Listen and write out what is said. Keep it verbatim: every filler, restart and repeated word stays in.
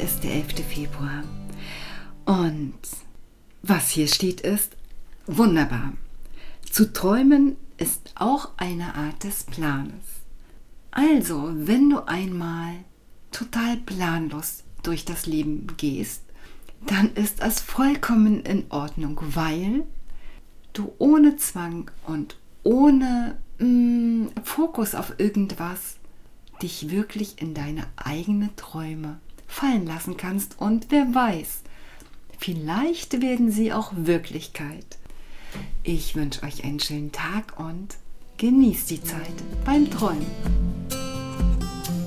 ist der elfte Februar und was hier steht ist wunderbar. Zu träumen ist auch eine Art des Planes. Also, wenn du einmal total planlos durch das Leben gehst, dann ist das vollkommen in Ordnung, weil du ohne Zwang und ohne mh, Fokus auf irgendwas dich wirklich in deine eigenen Träume fallen lassen kannst und wer weiß, vielleicht werden sie auch Wirklichkeit. Ich wünsche euch einen schönen Tag und genießt die Zeit beim Träumen.